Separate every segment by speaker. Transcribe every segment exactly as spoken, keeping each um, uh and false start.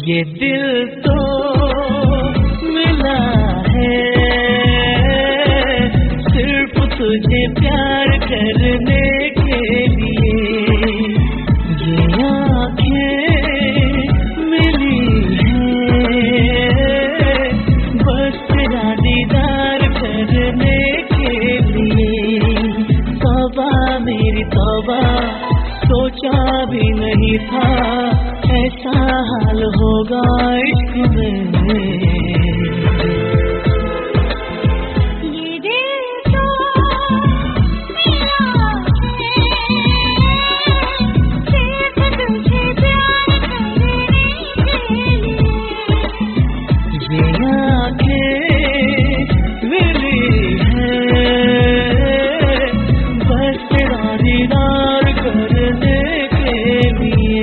Speaker 1: ये दिल तो मिला है सिर्फ तुझे प्यार करने के लिए, ये आँखें मिली हैं बस तेरा दीदार करने के लिए। तौबा मेरी तौबा, सोचा भी नहीं था ऐसा हाल होगा इश्क में।
Speaker 2: ये दिल तो मिला है सिर्फ तुझे प्यार करने के लिए,
Speaker 1: ये आँखें मिली हैं बस तेरा दीदार करने के लिए।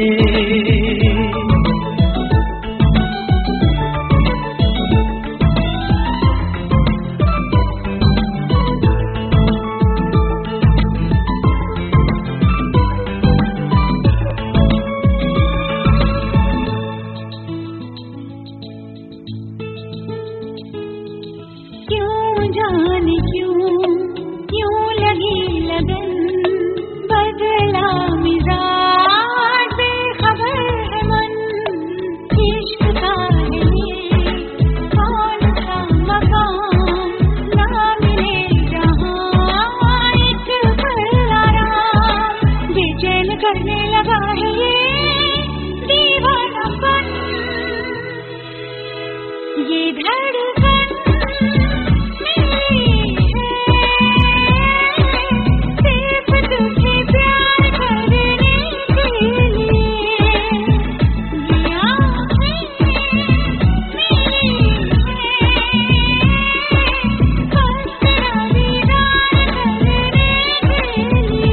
Speaker 2: क्यों जाने क्यों क्यों लगी लगन, बदला मिजाज बेखबर है मन। इश्क का है ये कौन सा मकाम, ना मिले जहाँ एक पल आराम। बेचैन करने लगा है ये दीवानापन, ये धड़कन मिली है सिर्फ तुझे प्यार करने के लिए, ये आँखें मिली हैं बस तेरा दीदार करने के लिए।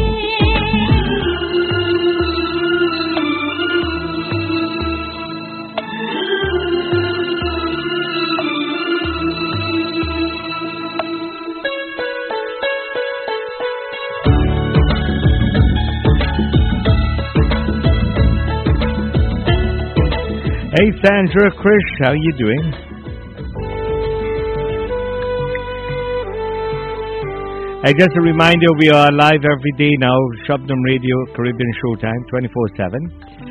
Speaker 3: Hey Sandra, Krish, how are you doing? Hey, just a reminder, we are live every day now, Shabdam Radio, Caribbean Showtime, twenty-four seven.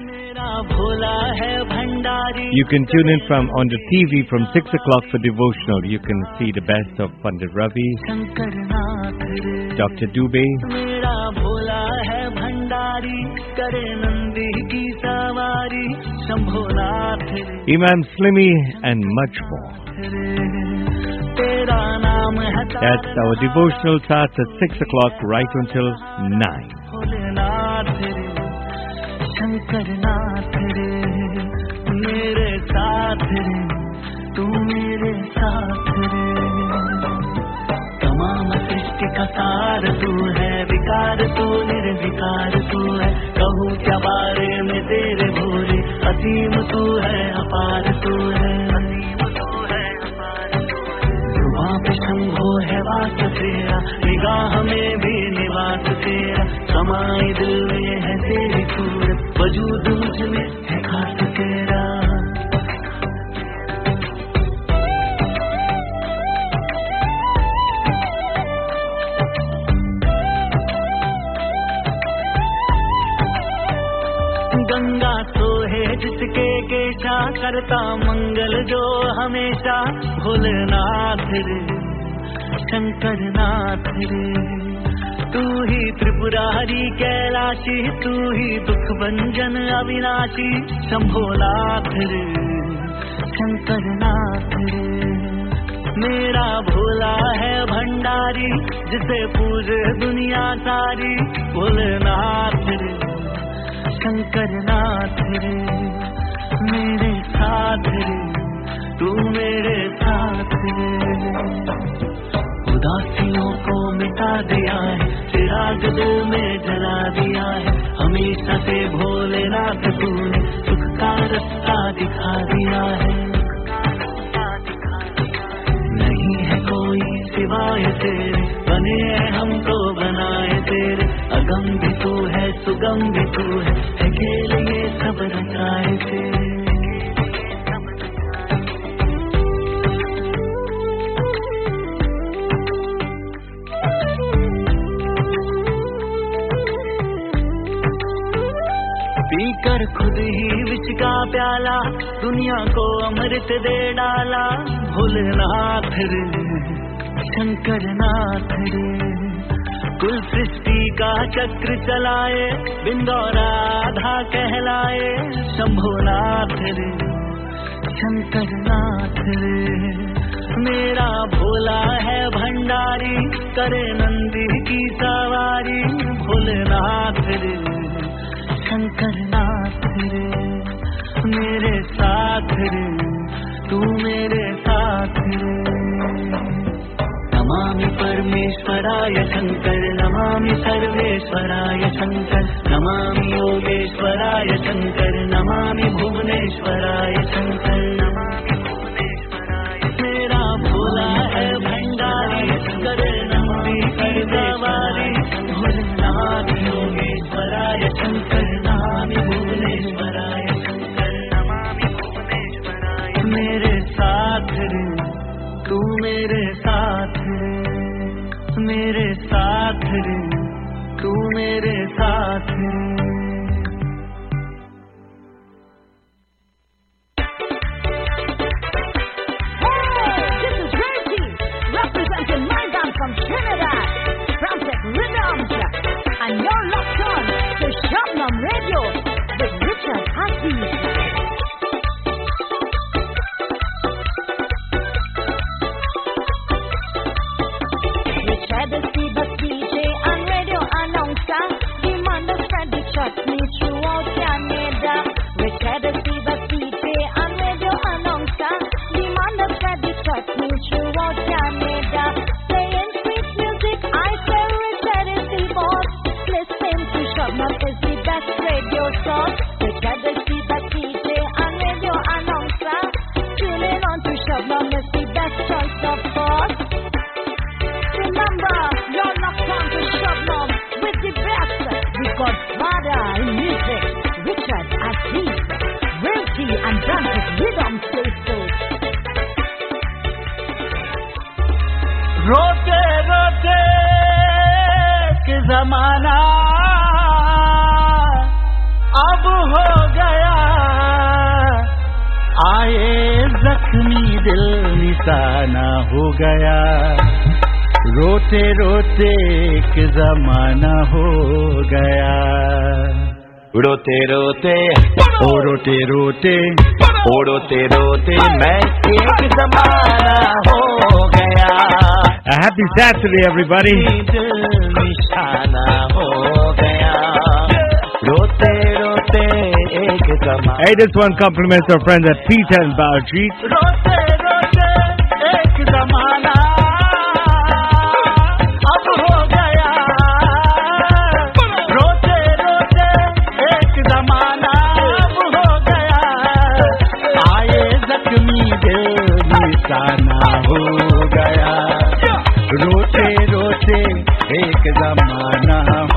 Speaker 3: You can tune in from on the T V from six o'clock for devotional. You can see the best of Pandit Ravi, Doctor Dubey, Imam Slimy, and much more. That's our devotional starts at six o'clock right until nine.
Speaker 1: Shankar नाथ रे मेरे साथ रे, तू मेरे साथ रे। तमाम सृष्टि का सार तू है, विकार तू निर्विकार तू है। कहूँ क्या बारे में तेरे भोरे, असीम तू है अपार तू है, असीम तू है अपार तू है। वहाँ पे शंभो है वास तेरा, निगाह में भी निवास तेरा। समाई दिल में है तेरी सूरत, वजूद मुझ में है खास तेरा। गंगा तो है जिसके केशा, करता मंगल जो हमेशा। भोलेनाथ रे शंकर नाथ रे, तू ही त्रिपुरारी कैलाशी, तू ही दुख भंजन अविनाशी। शंभोनाथ रे शंकर नाथ रे, मेरा भोला है भंडारी, जिसे पूजे दुनिया सारी। भोलेनाथ रे शंकर नाथ रे, मेरे साथ रे तू मेरे साथ रे। उदासियों को मिटा दिया है, चिराग दिल में जला दिया है। हमेशा से भोलेनाथ तूने सुख का रास्ता दिखा दिया है। नहीं है कोई सिवाय तेरे, बने हैं हमको बनाए तेरे। अगम भी तू है, सुगम भी तू है, है खेल ये सब रचाए तेरे। पीकर खुद ही विष का प्याला दुनिया को अमृत दे डाला। भोलेनाथ रे शंकर नाथ रे कुल सृष्टि का चक्र चलाए बिंदु राधा कहलाए। शंभुनाथ रे शंकर नाथ रे मेरा भोला है भंडारी करे नंदी की सवारी। भोलेनाथ रे शंकर नाथ रे मेरे साथ रे तू मेरे साथ रे। नमामि परमेश्वराय शंकर नमामि सर्वेश्वराय शंकर नमामि योगेश्वराय शंकर नमामि भुवनेश्वराय शंकर नमामि भुवनेश्वराय। मेरा भोला है भंडारी करे नंदी की सवारी। भोलेनाथ योगेश्वराय शंकर नमामि भुवनेश्वराय शंकर नमामि भुवनेश्वराय। मेरे साथ रे तू मेरे साथ रे मेरे साथ रे तू मेरे साथ रे।
Speaker 2: Representing Mandan from Trinidad, Framtech Rhythms, and you're locked on to Shabnam Radio with Richard Hafiz. Richard is the D J and radio announcer, demand the spread the chutney throughout Canada. Richard is the D J and radio announcer, demand the spread the chutney throughout Canada. Playing sweet music, I say Richard is the boss. Listen to Shabnam is the best radio source. Richard is the D J and radio announcer, tuning on to Shabnam is the best choice of course. Remember, you're locked on to Shabnam with the best, the godfather in music, Richard Aziz, Realty and Framtech Rhythm Spaces.
Speaker 1: रोते रोते कि जमाना अब हो गया आए जख्मी दिल निशाना हो गया। रोते रोते कि जमाना हो गया। रोते रोते ओ रोते रोते ओ रोते रोते मैं एक जमाना हो गया।
Speaker 3: A happy Saturday, everybody.
Speaker 1: दिल निशाना हो गया। रोते रोते एक जमाना।
Speaker 3: Hey, this one compliments our friends at Peter and Baljeet.
Speaker 1: रोते रोते एक जमाना अब हो गया। रोते रोते एक जमाना अब हो गया। आए जख्मी दिल निशाना हो गया। रोते रोते एक जमाना हो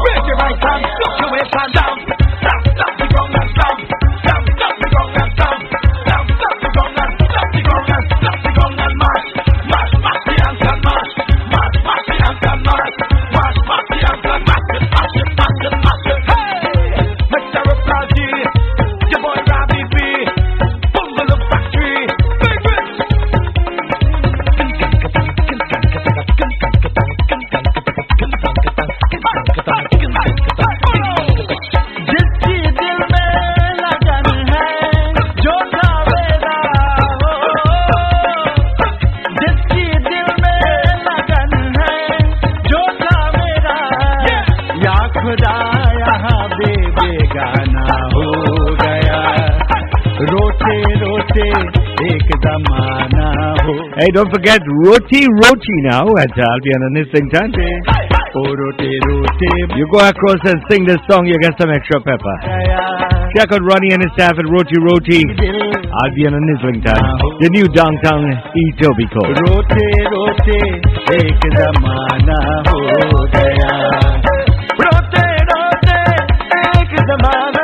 Speaker 3: Hey, don't forget Roti Roti now. At I'll be on a listening time.
Speaker 1: Oh, roti, roti.
Speaker 3: You go across and sing this song, you get some extra pepper. Check out Ronnie and his staff at Roti Roti. I'll be on a nizzling time. The new downtown Etobicoke.
Speaker 1: Roti, roti, ek zamana ho gaya. Roti, roti, ek zamana.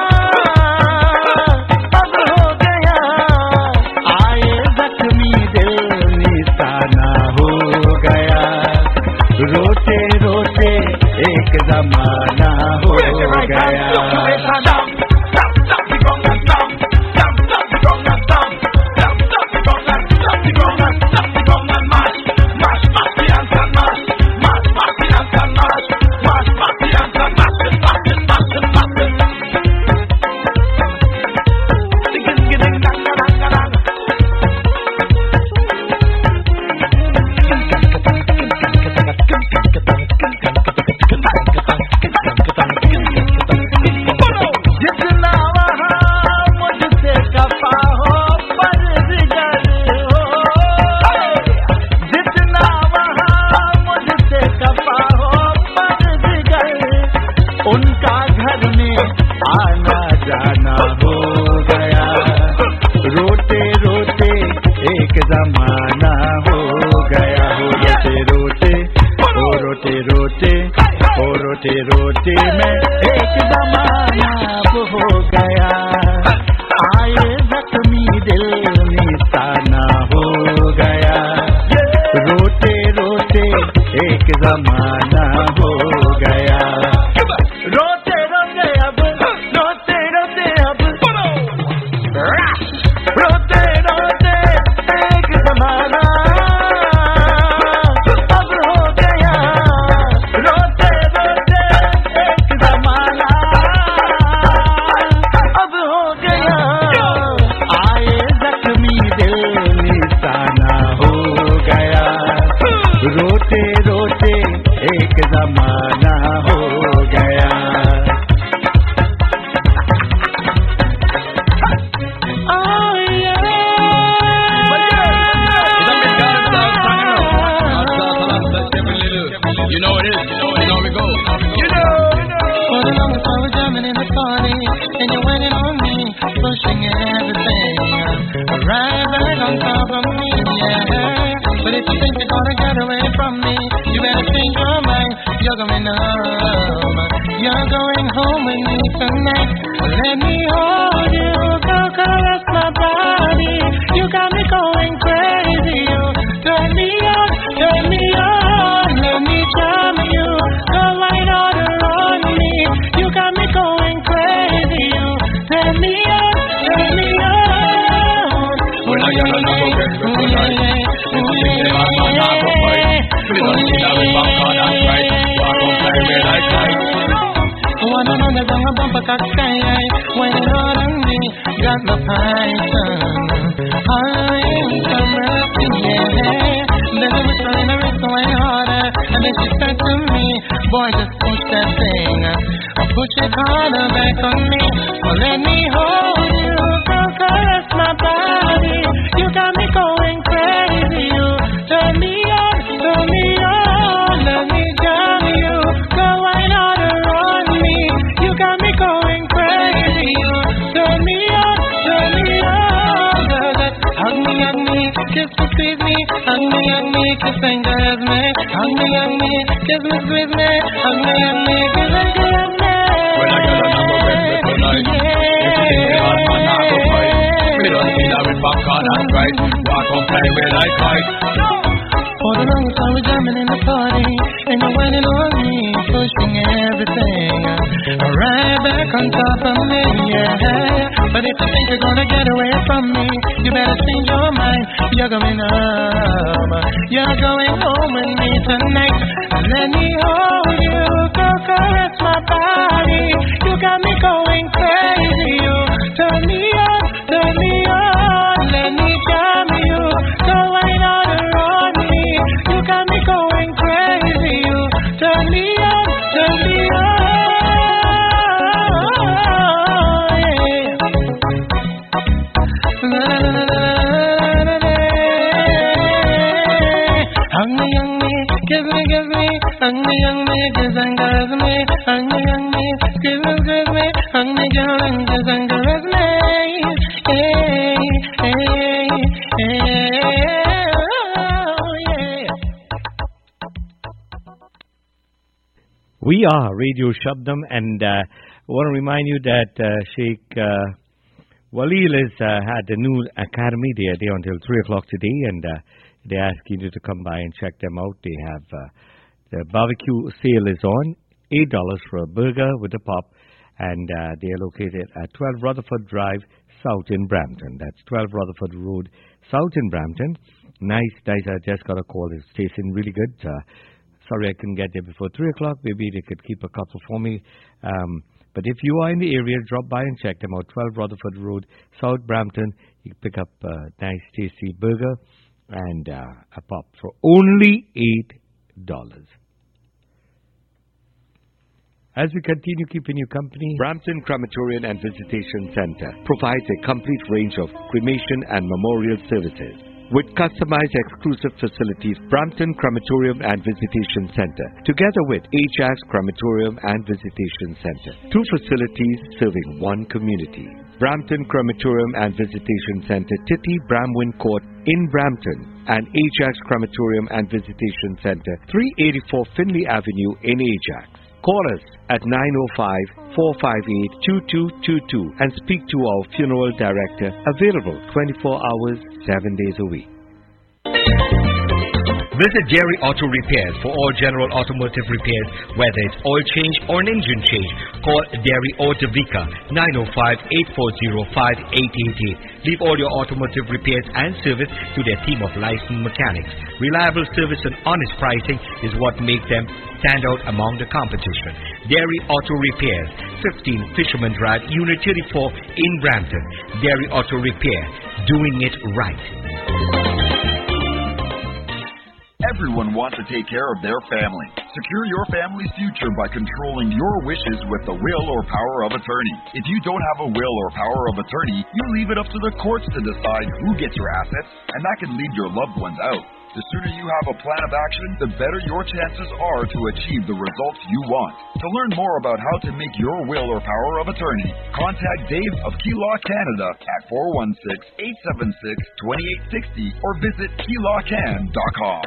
Speaker 1: रोते रोते एक जमाना हो गया। उनका घर में आना जाना हो गया। रोते रोते एक जमाना हो गया हो। रोते रोते ओ रोते रोते ओ रोते रोते मैं एक जमाना हो गया। आए जख्मी दिल निशाना हो गया। रोते रोते एक जमाना हो गया। रोते रोते अब रोते रोते अब रोते रोते एक जमाना अब हो गया। रोते रोते एक जमाना अब हो गया। आए जख्मी दिल निशाना हो गया। रोते रोते एक जमाना हो गया।
Speaker 4: You know it is, you know, you know we go. You know, for the longest I was jamming in the party, and you went in on me, pushing everything right back on top of me, yeah. But if you think you're gonna get away from me, you better change your mind. You're going home, you're going home with me tonight. Let me hold you, go caress my body. You got me going crazy, you turn me on, turn me on. Let me charm you, go right on me. You got me going crazy, you turn me on, turn me on. When I get on the book, oh yeah, yeah, oh yeah, yeah. We don't see that we back on that right. Walk on play me like that. One on the down a bumper cock sky, when it all on me, got my python. I am some mercy, yeah. Then I was trying to wrist way harder, and then she said to me, boy, just push that thing, push it harder back on me. Well, let me hold you, go caress my body. You got me going crazy, you turn me on, turn me on. Let me jam you, go right on around me. You got me going crazy, you turn me on, turn me on. Hug me, hug me, kiss me, squeeze me. Hug me, hug me, kiss and caress me. Hug me, hug me, kiss me, squeeze me. Hug me, hug me, kiss and caress me. When I get on number one tonight, if you think me on my knock up fight, we don't see that we back on that right. Walk on play me like fight. For the longest I was jamming in the party, and you went in on me, pushing everything right back on top of me, yeah. But if you think you're gonna get away from me, you better change your mind. You're going home, you're going home with me tonight. Let me hold you, go caress my body. You got me going crazy, you turn me on, turn me on. Let me jam you, go right on around me. You got me going crazy, you turn me on, turn me on. Hug me, hug me, kiss me, kiss me. Hug me, hug me, kiss and caress me. Hug me, hug me, kiss me, kiss me. Hug me, girl, and kiss and caress me. Hey, hey, hey, oh yeah.
Speaker 3: We are Radio Shabdam, and uh, I want to remind you that uh, Sheikh uh, Walil has uh, had a new academy. They are there until three o'clock today, and uh, they're asking you to come by and check them out. They have uh, the barbecue sale is on, eight dollars for a burger with a pop, and uh, they are located at twelve Rutherford Drive, South in Brampton. That's twelve Rutherford Road, South in Brampton. Nice, nice. I just got a call. It's tasting really good. Uh, sorry I couldn't get there before three o'clock. Maybe they could keep a couple for me. Um, but if you are in the area, drop by and check them out. twelve Rutherford Road, South Brampton. You can pick up a nice, tasty burger and uh, a pop for only eight dollars. As we continue keeping you company, Brampton Crematorium and Visitation Center provides a complete range of cremation and memorial services. with customized exclusive facilities, Brampton Crematorium and Visitation Center, together with Ajax Crematorium and Visitation Center. Two facilities serving one community. Brampton Crematorium and Visitation Center, Titty Bramwin Court in Brampton, and Ajax Crematorium and Visitation Center, three eighty-four Finley Avenue in Ajax. Call us at nine oh five, four five eight, two two two two and speak to our funeral director, available twenty-four hours, seven days a week.
Speaker 5: Visit Dairy Auto Repairs for all general automotive repairs, whether it's oil change or an engine change. Call Dairy Auto Vika nine oh five, eight four oh, five eight eight eight. Leave all your automotive repairs and service to their team of licensed mechanics. Reliable service and honest pricing is what makes them stand out among the competition. Dairy Auto Repairs, fifteen Fisherman Drive, Unit thirty-four in Brampton. Dairy Auto Repair, doing it right.
Speaker 6: Everyone wants to take care of their family. Secure your family's future by controlling your wishes with the will or power of attorney. If you don't have a will or power of attorney, you leave it up to the courts to decide who gets your assets, and that can leave your loved ones out. The sooner you have a plan of action, the better your chances are to achieve the results you want. To learn more about how to make your will or power of attorney, contact Dave of Key Law Canada at four one six, eight seven six, two eight six zero or visit key law can dot com.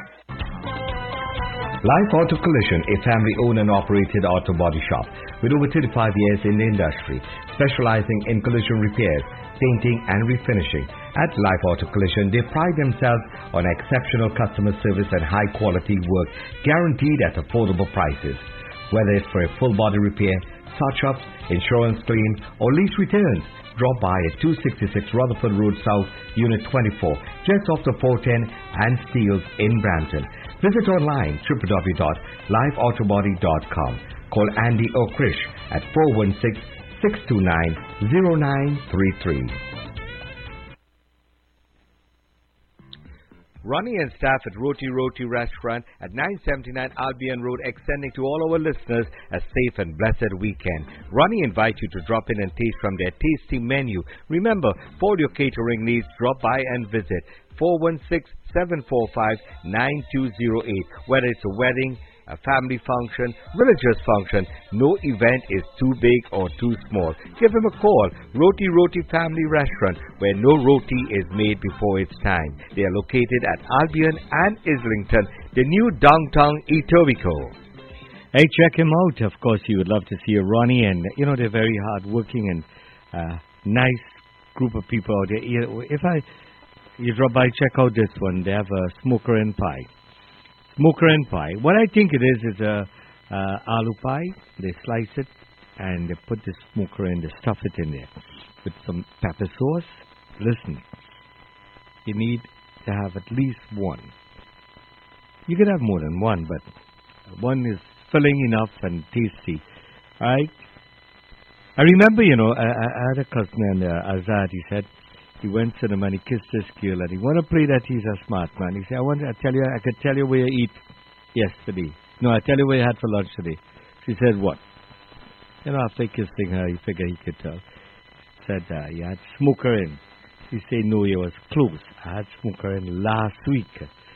Speaker 5: Life Auto Collision, a family-owned and operated auto body shop with over thirty-five years in the industry, specializing in collision repairs, painting and refinishing. At Life Auto Collision, they pride themselves on exceptional customer service and high-quality work guaranteed at affordable prices. Whether it's for a full-body repair, touch-ups, insurance claims, or lease returns, drop by at two sixty-six Rutherford Road South, Unit twenty-four, just off the four ten and Steeles in Brampton. Visit online w w w dot life autobody dot com. Call Andy or Krish at four one six, six two nine, zero nine three three.
Speaker 3: Ronnie and staff at Roti Roti Restaurant at nine seventy-nine Albion Road, extending to all our listeners a safe and blessed weekend. Ronnie invites you to drop in and taste from their tasty menu. Remember, for your catering needs, drop by and visit four one six, seven four five, nine two zero eight. Whether it's a wedding, a family function, religious function, no event is too big or too small. Give him a call. Roti Roti Family Restaurant, where no roti is made before its time. They are located at Albion and Islington, the new downtown Etobicoke. Hey, check him out. Of course, you would love to see a Ronnie, and you know they're very hardworking and uh, nice group of people out there. If I you drop by, check out this one. They have a smoker and pie. Smoker and pie. What I think it is is a uh, aloo pie. They slice it and they put the smoker in. They stuff it in there with some pepper sauce. Listen, you need to have at least one. You can have more than one, but one is filling enough and tasty. All right? I remember, you know, I, I had a cousin, and uh, Azad, he said, he went to the man, he kissed this girl, and he want to play that he's a smart man. He said, I want to tell you, I could tell you where you eat yesterday. No, I tell you where you had for lunch today. She said, what? You know, after kissing her, he figured he could tell. Said, uh, you had smoker in. She said, no, you was close. I had smoker in last week.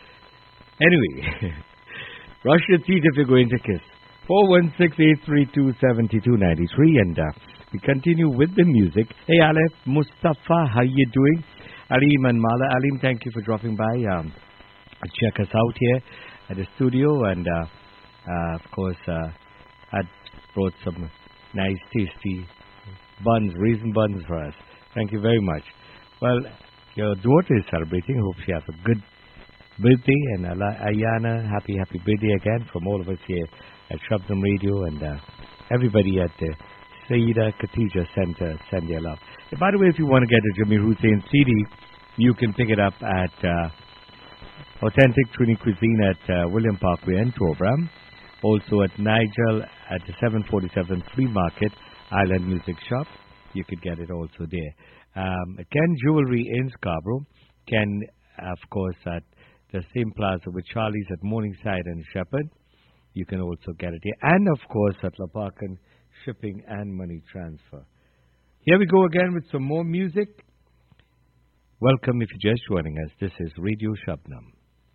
Speaker 3: Anyway, brush your teeth if you're going to kiss. four one six, eight three two, seven two nine three, and uh, we continue with the music. Hey, Aleph, Mustafa, how you doing? Alim and Mala. Alim, thank you for dropping by. Um, check us out here at the studio, and uh, uh, of course, uh, I brought some nice, tasty buns, raisin buns for us. Thank you very much. Well, your daughter is celebrating. Hope she has a good birthday, and Ayana, happy, happy birthday again from all of us here at Shabdam Radio, and uh, everybody at the Saida Khatija Center, send their love. And by the way, if you want to get a Jamil Hussain C D, you can pick it up at uh, Authentic Trini Cuisine at uh, William Parkway and Tobram. Also at Nigel at the seven forty-seven Flea Market, Island Music Shop. You could get it also there. Um, Ken Jewelry in Scarborough. Ken, of course, at the same plaza with Charlie's at Morningside and Shepherd. You can also get it here. And, of course, at Laparkan Shipping and Money Transfer. Here we go again with some more music. Welcome if you're just joining us. This is Radio Shabnam.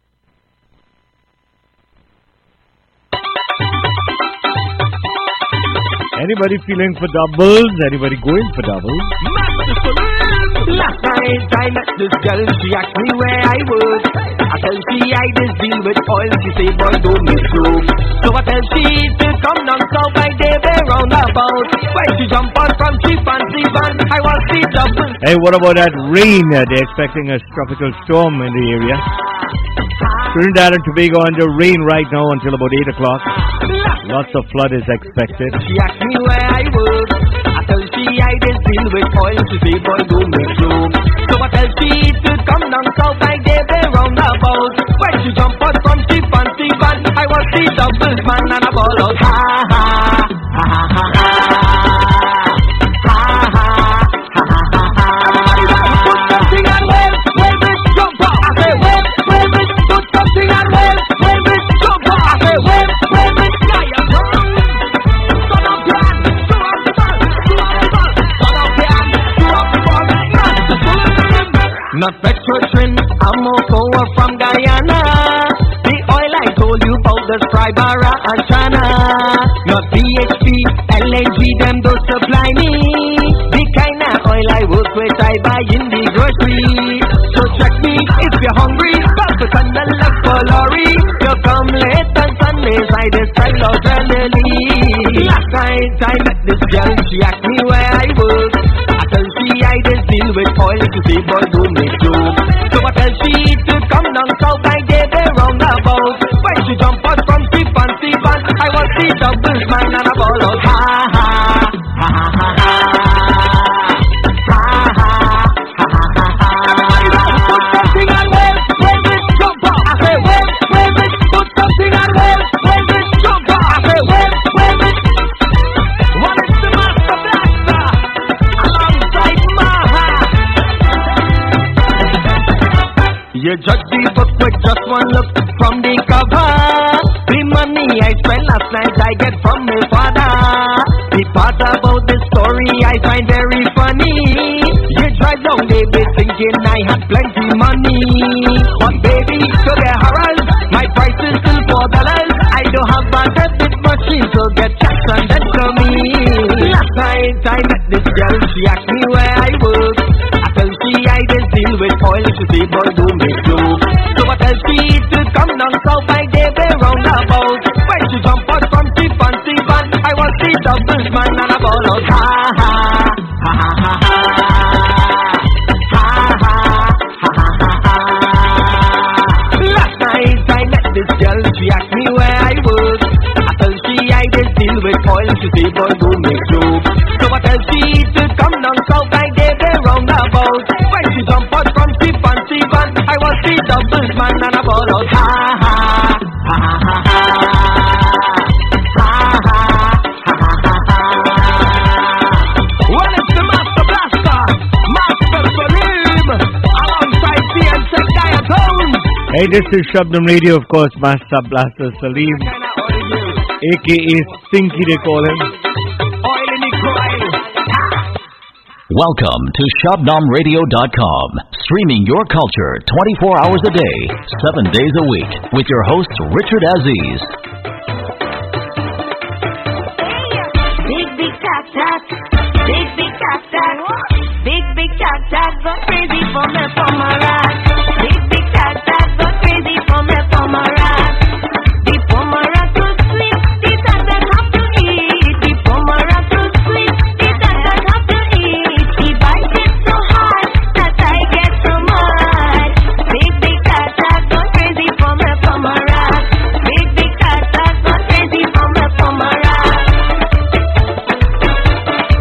Speaker 3: Anybody feeling for doubles? Anybody going for doubles?
Speaker 7: Last night I met this girl, she asked me where I was. I tell she I just deal with oil, she say boy don't mix soup. So I tell she to come down south by day way roundabout. When she jump out from she fancy van, I was the double.
Speaker 3: Hey, what about that rain? Uh, they're expecting a tropical storm in the area. Trinidad and Tobago under rain right now until about eight o'clock. Lots of flood is expected.
Speaker 7: She asked me where I was. I tell she I just deal with oil. She say boy don't make soup. So I tell she to come down south by day way roundabout. When she jump out from she fancy van, I was the double man and I ball out. Ha ha ha ha ha ha. Not Petrotrin, I'm Mokoa from Guyana. The oil I told you about, the Strybara and China. Not B H P, L N G, them don't supply me. The kind of oil I work with, I buy in the grocery. So check me if you're hungry, but the sun the left for lorry. You come late on Sundays, I just sell out readily. Last night I met this girl, she asked me where I work. I tell she I just deal with oil, she say boy don't make soup. So I tell she to come down south by day way roundabout. When she jump out from she fancy van, I was the double man and I ball out. Ha ha ha ha ha ha. Ha ha ha ha ha ha. Put something on well, well this jump up. I say well, well this. Put something on well, well this jump up. I say well, well this. What is the Master Blaster? Alongside Maha. You judge the book with just one look from the cover. The money I spent last night I get from my father. The part about the story I find very funny. You drive down baby thinking I had plenty money. But baby, to get harassed, my price is still four dollars. I don't have a debit machine, so get cash and then to me. Last night I met this girl, she asked me where I work. I tell she I just deal with oil, she say boy don't make soup. So I tell she to come down south by day way roundabout. When she jump out from she fancy van, I was the double man and I ball out. Ha ha ha ha ha ha. Ha ha ha ha ha ha. Last night I met this girl, she asked me where I work. I tell she I just deal with oil, she say boy don't make soup. So I tell she to come down south by day way roundabout. When she jump out from she fancy van, I was the double man and I ball out. Ha ha ha ha ha ha. Ha ha ha ha ha ha. Well, it's the Master Blaster, Master Salim, alongside C N C Diatones.
Speaker 3: Hey, this is Shabnam Radio, of course, Master Blaster Salim, a k a. Stinky they call him.
Speaker 7: Oil in the coil.
Speaker 8: Welcome to Shabnam Radio dot com, streaming your culture twenty-four hours a day, seven days a week, with your host Richard Aziz.
Speaker 2: Big, big tack tack, big, big tack tack, big, big tack tack, go crazy for me for my rack. Big, big tack tack, go crazy for me for my rack. The pomara to sleep, the tack tack have to eat. The pomara to sleep, the tack tack have to eat. The bite is so hard that I get so much. Big, big tack tack, go crazy for me for my rack. Big, big tack tack, go crazy for me for my rack.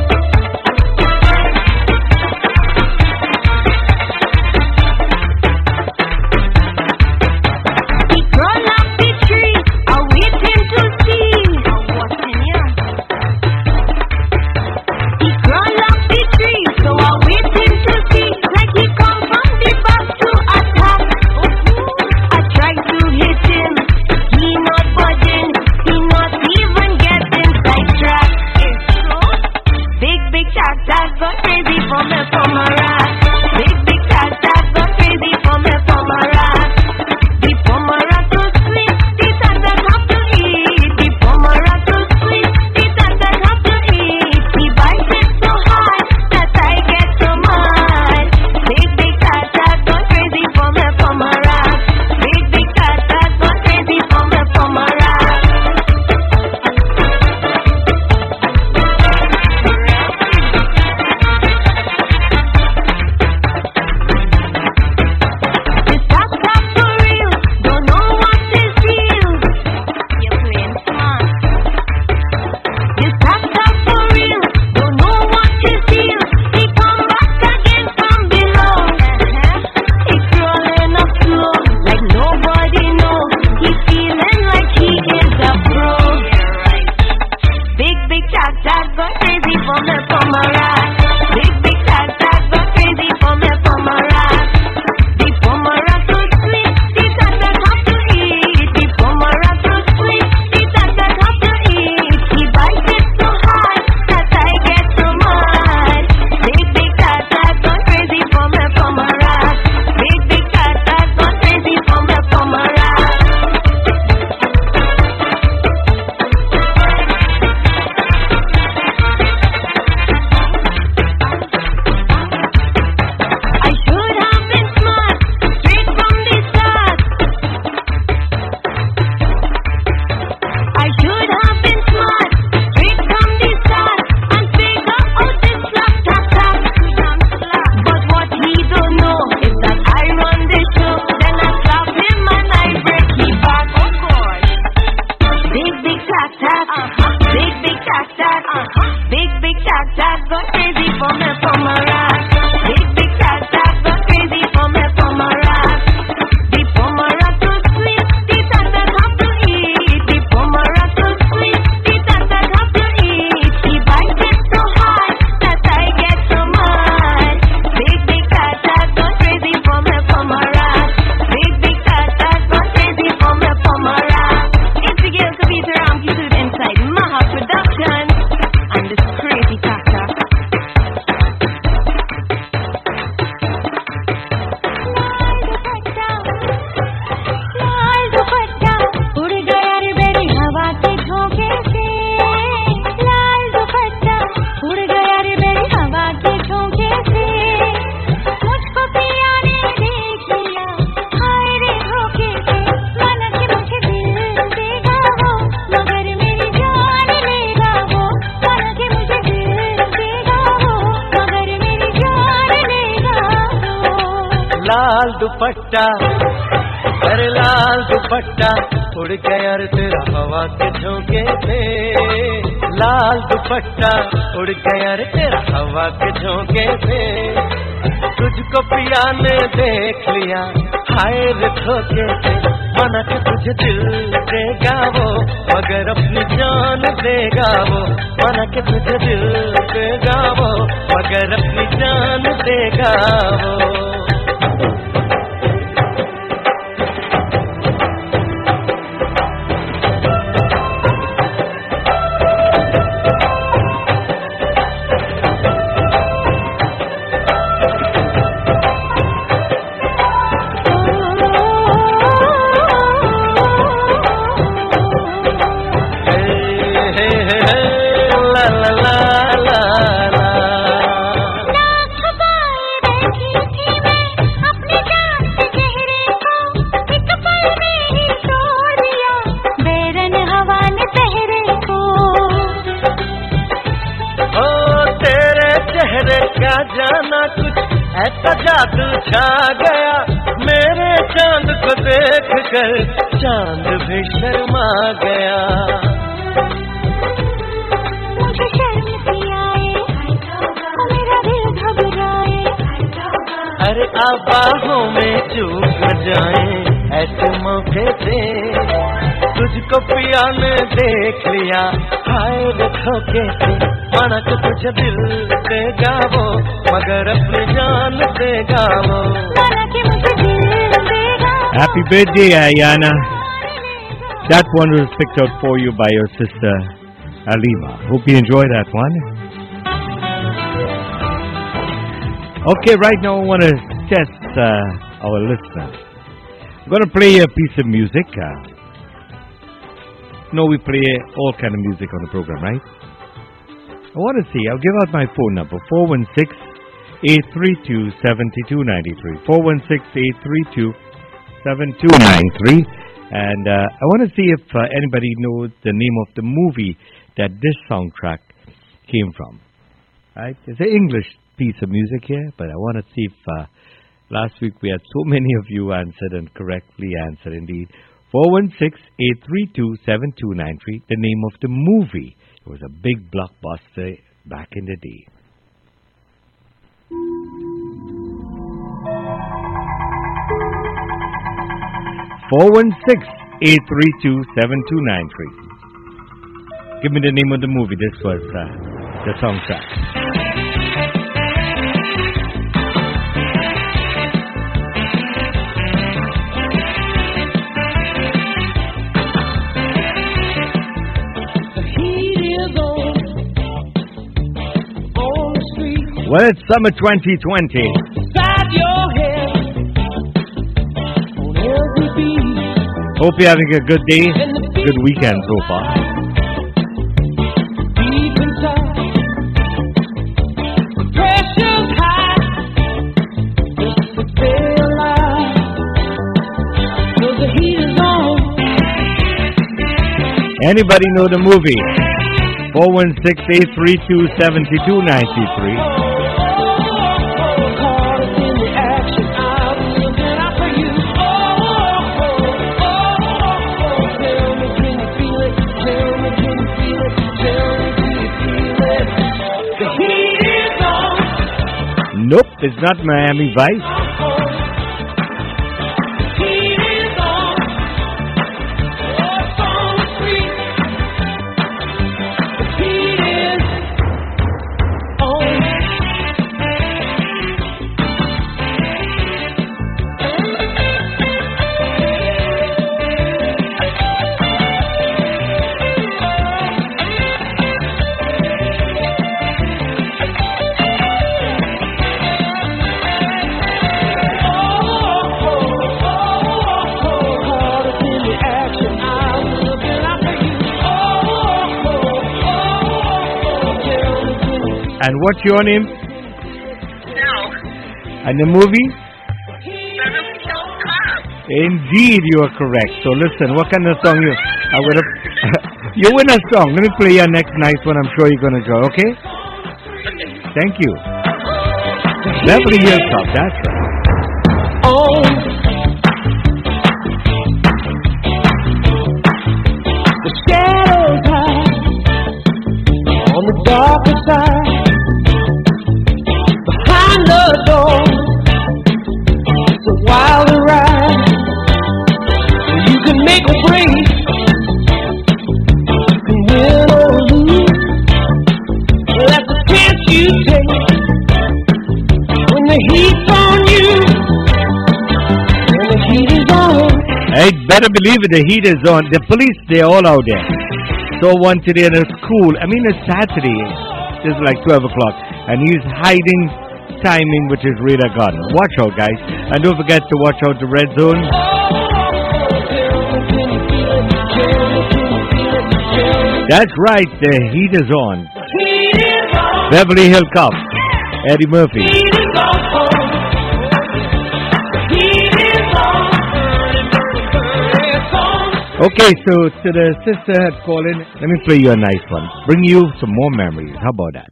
Speaker 7: लाल दुपट्टा, अरे लाल दुपट्टा उड़ गया रे तेरा हवा के झोंके से, लाल दुपट्टा उड़ गया रे तेरा हवा के झोंके से, तुझको पिया ने देख लिया हाय रे धोखे से, मना के तुझे दिल देगा वो मगर अपनी जान देगा वो, मना के तुझे दिल देगा वो मगर अपनी जान देगा वो। जाना कुछ ऐसा जादू छा गया, मेरे चांद को देख कर चांद भी शर्मा गया,
Speaker 2: मुझे शर्म सी आए मेरा दिल घबराए,
Speaker 7: अरे आप बाहों में चूक न जाए ऐसे मौके से, तुझको पिया ने देख लिया हाय रे धोखे से, माना कि तुझे दिल देगा वो मगर अपनी जान देगा वो,
Speaker 2: माना कि मुझे दिल देगा।
Speaker 3: Happy birthday, Ayana. That one was picked out for you by your sister Alima. Hope you enjoy that one. Okay, right now I want to test uh, our listeners. I'm going to play a piece of music. Uh, no, we play all kind of music on the program, right? I want to see. I'll give out my phone number, four one six, eight three two, seven two nine three. four one six, eight three two, seven two nine three. And uh, I want to see if uh, anybody knows the name of the movie that this soundtrack came from. Right? It's an English piece of music here, but I want to see if uh, last week we had so many of you answered and correctly answered indeed. four one six, eight three two, seven two nine three, the name of the movie. It was a big blockbuster back in the day. four one six, eight three two, seven two nine three. Give me the name of the movie. This was uh, the soundtrack. Well, it's summer twenty twenty. Hope you're having a good day, good weekend so far. Anybody know the movie? four one six, eight three two, seven two nine three. Nope, it's not Miami Vice. And what's your name?
Speaker 9: No.
Speaker 3: And the movie? Indeed, you are correct. So listen, what kind of song you? I would have. You win a song. Let me play your next nice one. I'm sure you're gonna enjoy. Okay? Thank you. Beverly Hilltop. That's right.
Speaker 7: own. The shadows hide on the darker side. Behind the door, it's a wilder ride. You can make or break, you can win or lose. That's the chance you take when the heat's on you. When the heat is on.
Speaker 3: I better believe it, the heat is on. The police, they're all out there. So one today in a school, I mean it's Saturday, it's like twelve o'clock, and he's hiding timing with his radar gun. Watch out, guys. And don't forget to watch out the red zone. That's right, the heat is on. Beverly Hill Cop, Eddie Murphy. Okay, so to the sister had called in, let me play you a nice one. Bring you some more memories. How about that?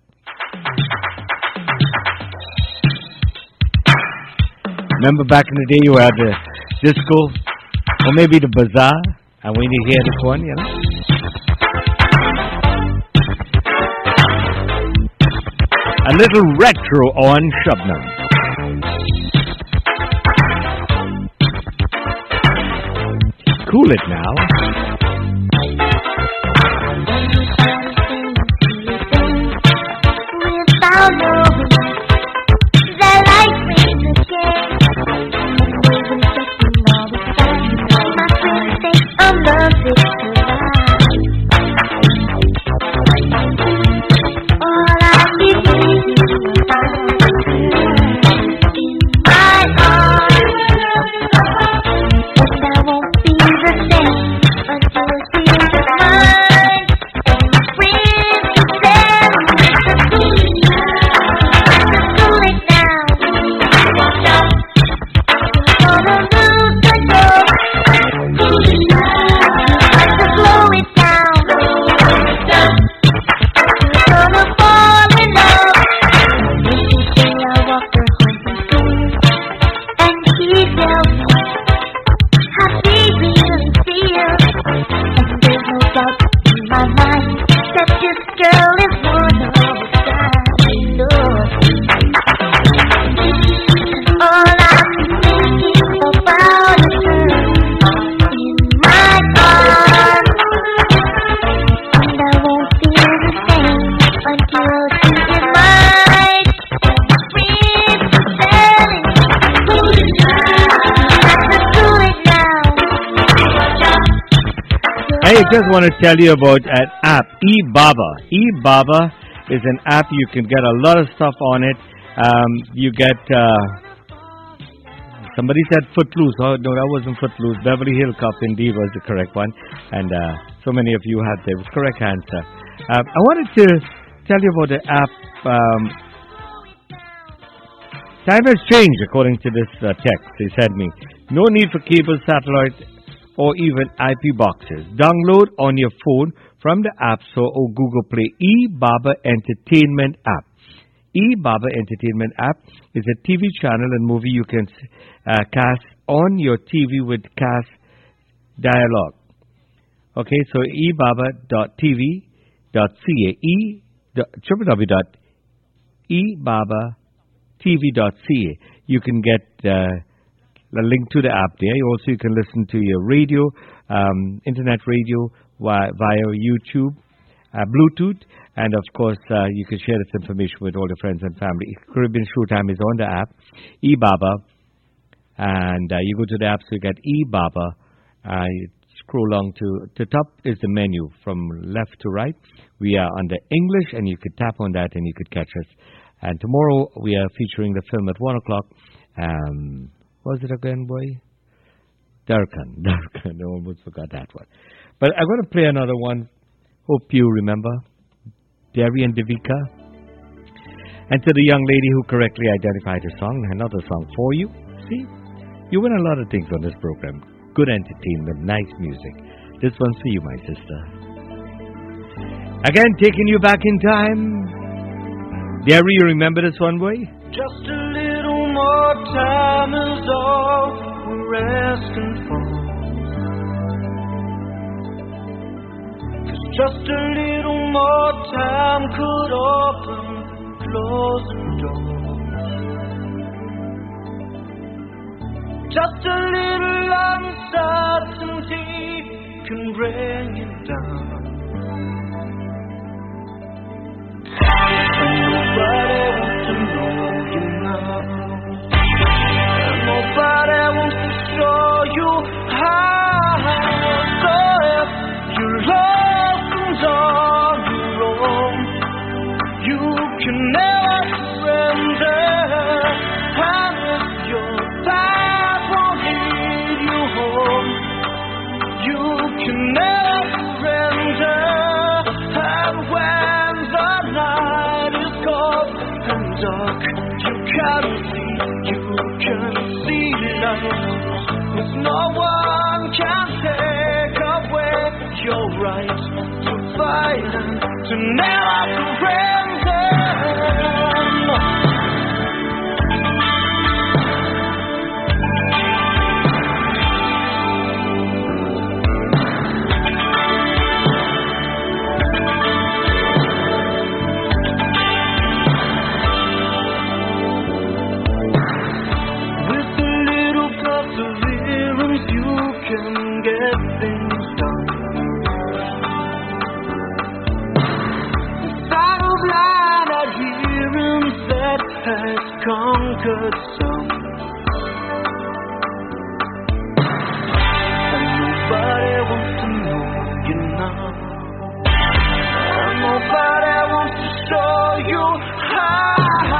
Speaker 3: Remember back in the day you had the disco, or maybe the bazaar, and when you hear this one, you know? A little retro on Shabnam. Cool it now. I just want to tell you about an app, eBaba. eBaba is an app you can get a lot of stuff on it. Um, you get, uh, somebody said Footloose. Oh, no, that wasn't Footloose. Beverly Hill Cop indeed was the correct one. And uh, so many of you had the correct answer. Uh, I wanted to tell you about the app. Um, time has changed according to this uh, text they sent me. No need for cable, satellite, or even I P boxes. Download on your phone from the App Store or Google Play eBaba Entertainment app. eBaba Entertainment app is a T V channel and movie you can uh, cast on your T V with cast dialogue. Okay, so ebaba dot t v dot c a, e w w w dot ebaba t v dot c a. You can get uh, a link to the app there. Also, you can listen to your radio, um, internet radio via, via YouTube, uh, Bluetooth, and of course, uh, you can share this information with all your friends and family. Caribbean Showtime is on the app, eBaba, and uh, you go to the app, so you get eBaba. Uh, you scroll along to the top is the menu from left to right. We are under English, and you could tap on that, and you could catch us. And tomorrow we are featuring the film at one o'clock. Um, what was it again, boy? Darkan. Darkan. I almost forgot that one. But I'm going to play another one. Hope you remember. Derry and Devika. And to the young lady who correctly identified the song, another song for you. See, you win a lot of things on this program. Good entertainment, nice music. This one's for you, my sister. Again, taking you back in time. Derry, you remember this one, boy?
Speaker 7: Just a little more
Speaker 1: more time is all we're asking for. 'Cause just a little more time could open closing doors. Just a little uncertainty can bring it down. And nobody wants to know you now. And nobody wants to show you how. So if you're lost and on your own, you can never surrender. And if your path won't lead you home, you can never surrender. And when the night is cold and dark, you can see, you can see light. 'Cause no one can take away your right to fight and to never surrender. Get things done. Inside of blind adherence that has conquered some. And nobody wants to know you now. And nobody wants to show you how.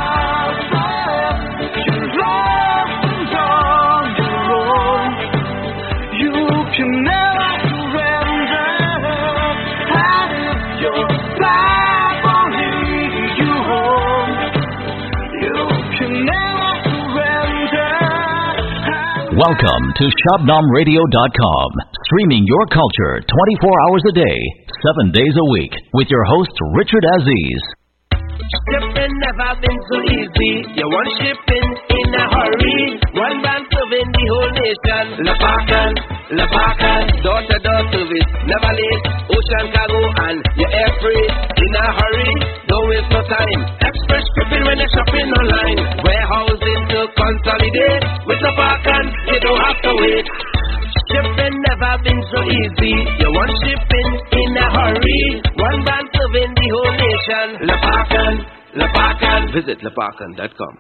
Speaker 1: You're lost and on your own. You can never surrender. And if your life won't lead you home, you can never surrender.
Speaker 8: Welcome to Shabnam Radio dot com, streaming your culture twenty-four hours a day, seven days a week, with your host Richard Aziz.
Speaker 7: Shipping never been so easy. You want shipping in a hurry. One man serving the whole nation. Lapakan, Lapakan, door to door service. Never late. Ocean cargo and your air freight. In a hurry, don't waste no time. Express shipping when you're shopping online. Warehousing to consolidate. With Lapakan, you don't have to wait. Shipping never been so easy. You want shipping in a hurry. One man serving the whole nation. Lapakan, Lapakan. Visit lapakan dot com.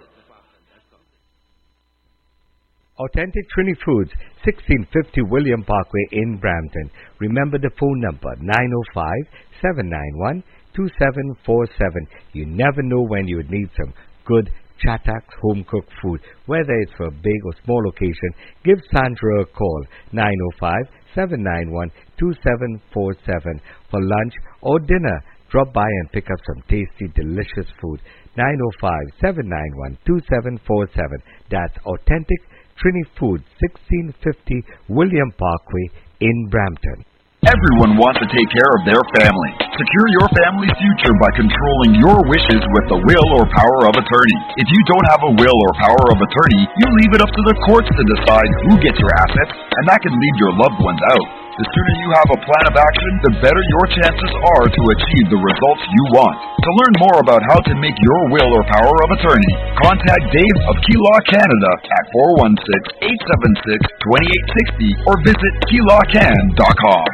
Speaker 3: Authentic Trini Foods, sixteen fifty William Parkway in Brampton. Remember the phone number, nine oh five, seven nine one, two seven four seven. You never know when you would need some good Chataks home-cooked food. Whether it's for a big or small occasion, give Sandra a call, nine oh five, seven nine one, two seven four seven. For lunch or dinner, drop by and pick up some tasty, delicious food. nine oh five, seven nine one, two seven four seven. That's Authentic Trini Foods, sixteen fifty William Parkway in Brampton.
Speaker 6: Everyone wants to take care of their family. Secure your family's future by controlling your wishes with the will or power of attorney. If you don't have a will or power of attorney, you leave it up to the courts to decide who gets your assets, and that can leave your loved ones out. The sooner you have a plan of action, the better your chances are to achieve the results you want. To learn more about how to make your will or power of attorney, contact Dave of Key Law Canada at four one six, eight seven six, two eight six zero or visit key law can dot com.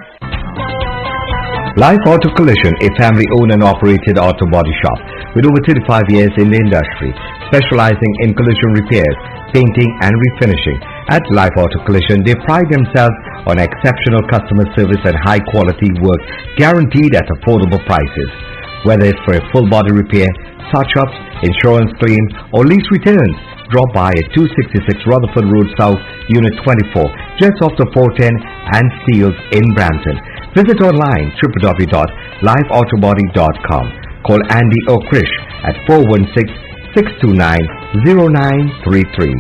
Speaker 5: Life Auto Collision, a family-owned and operated auto body shop with over thirty-five years in the industry, specializing in collision repairs, painting and refinishing. At Life Auto Collision, they pride themselves on exceptional customer service and high-quality work guaranteed at affordable prices. Whether it's for a full-body repair, touch-ups, insurance claim, or lease returns, drop by at two sixty-six Rutherford Road South, Unit twenty-four, just off the four ten and Steeles in Brampton. Visit online, w w w dot life autobody dot com. Call Andy or Krish at four one six, six two nine, zero nine three three.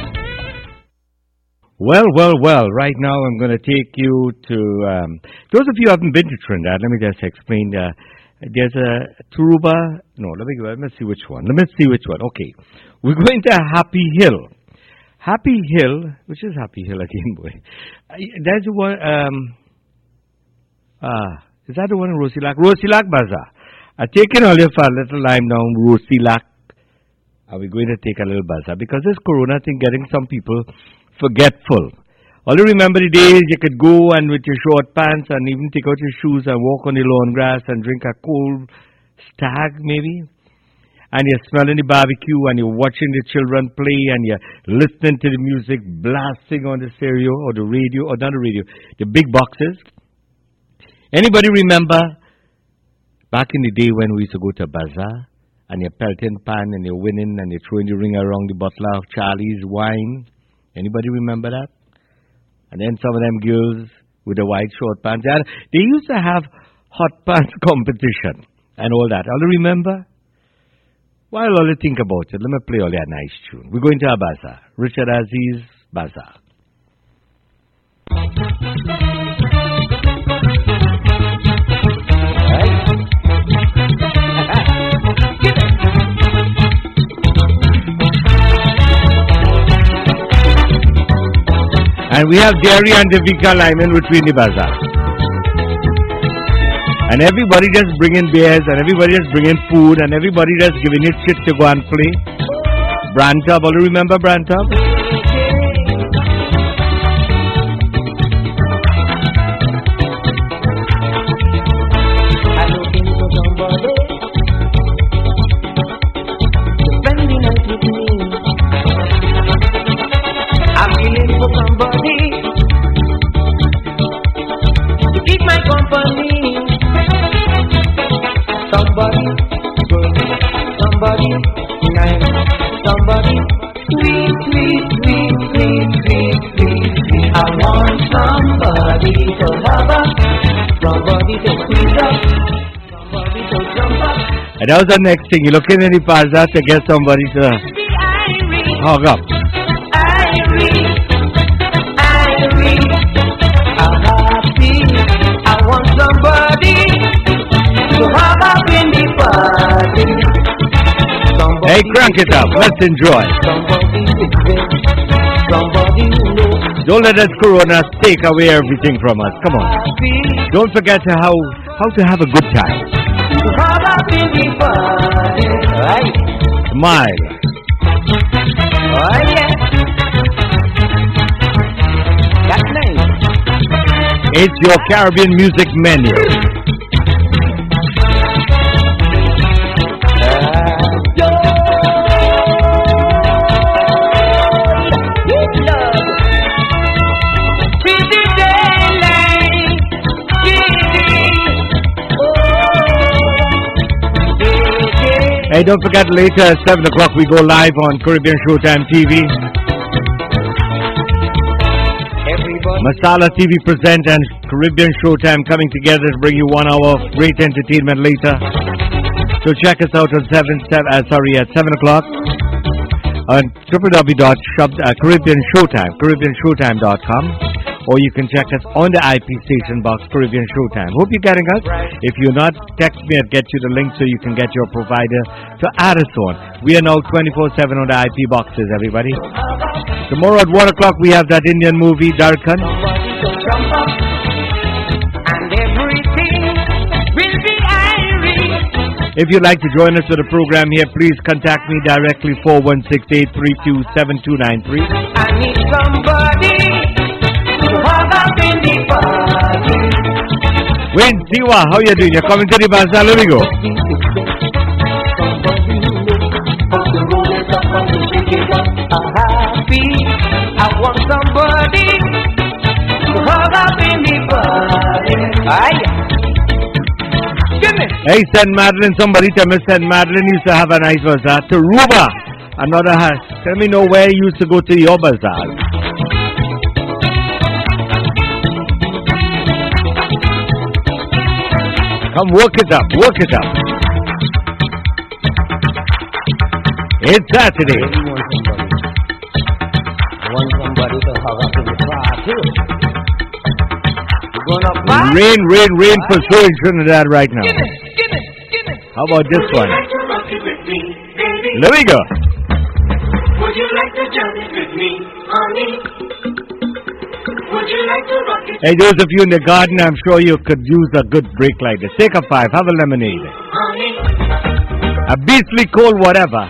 Speaker 3: Well, well, well, right now I'm going to take you to, um, those of you who haven't been to Trinidad, let me just explain. Uh, There's a Turuba. No, let me, let me see which one. Let me see which one. Okay. We're going to Happy Hill. Happy Hill, which is Happy Hill again, boy. There's one, um, ah, is that the one in Rosilak? Rosilak Bazaar. I'm taking all of our little lime down Rosilak. Are we going to take a little bazaar? Because this corona thing getting some people forgetful. All you remember the days you could go and with your short pants and even take out your shoes and walk on the lawn grass and drink a cold stag maybe. And you're smelling the barbecue and you're watching the children play and you're listening to the music blasting on the stereo or the radio, or not the radio, the big boxes. Anybody remember back in the day when we used to go to a bazaar and you're pelting pan and you're winning and you're throwing the ring around the bottle of Charlie's wine? Anybody remember that? And then some of them girls with the white short pants. They used to have hot pants competition and all that. All you remember? While all you think about it, let me play all that nice tune. We're going to a bazaar. Richard Aziz Bazaar. And we have Jerry and Devika Lyman between the bazaar. And everybody just bringing beers and everybody just bringing food and everybody just giving it shit to go and play. Brantub, all you remember Brantub? And that was the next thing. You're looking in the bazaar to get somebody to hug up.
Speaker 7: I want somebody to hug up in the party.
Speaker 3: Hey, crank it up. Let's enjoy. Don't let us corona take away everything from us. Come on. Don't forget how how to have a good time.
Speaker 7: Right.
Speaker 3: Smile.
Speaker 7: Oh yeah. That's nice.
Speaker 3: It's your Caribbean music menu. Hey, don't forget later at seven o'clock we go live on Caribbean Showtime T V.
Speaker 7: Everybody.
Speaker 3: Masala T V present and Caribbean Showtime coming together to bring you one hour of great entertainment later. So check us out on seven, seven uh, sorry at seven o'clock on w w w dot caribbean showtime caribbean showtime dot com. Or you can check us on the I P station box, Caribbean Showtime. Hope you're getting us. If you're not, text me and get you the link so you can get your provider to add us on. We are now twenty-four seven on the I P boxes, everybody. Tomorrow at one o'clock, we have that Indian movie, Darkan. If you'd like to join us for the program here, please contact me directly, four one six, eight three two, seven two nine three.
Speaker 7: I need somebody.
Speaker 3: Wayne, Siwa, how you doing? You're coming to the bazaar? Let me go.
Speaker 7: I want somebody to hug up in the party. Give me.
Speaker 3: Hey, Saint Madeline, somebody tell me Saint Madeline used to have a nice bazaar. Taruba, another house. Tell me know where you used to go to your bazaar. Come work it up, work it up. It's Saturday.
Speaker 7: I want somebody to hug up in the party. You're gonna buy?
Speaker 3: Rain, rain, rain for sure in Trinidad right now.
Speaker 7: Give it, give it.
Speaker 3: How about this one?
Speaker 1: Would you like to rock it with me, baby?
Speaker 3: There we go.
Speaker 1: Would you like to jump it with me, honey? Would you like to rock it?
Speaker 3: Hey, those of you in the garden, I'm sure you could use a good break like this. Take a five, have a lemonade.
Speaker 1: Honey.
Speaker 3: A beastly cold whatever.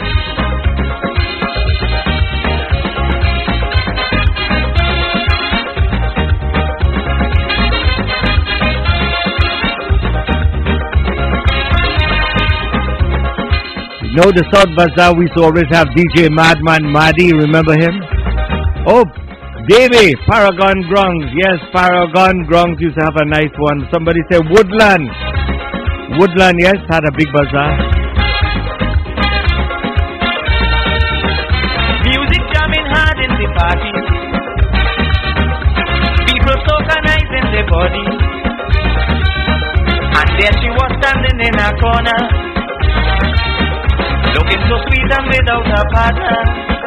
Speaker 3: You know the South Bazaar, we used to always have D J Madman Maddy, remember him? Oh, Davey, Paragon Grungs. Yes, Paragon Grungs used to have a nice one. Somebody said Woodland. Woodland, yes, had a big bazaar.
Speaker 10: Music jamming hard in the party. People so organizing their body. And there she was standing in a corner, looking so sweet and without a partner.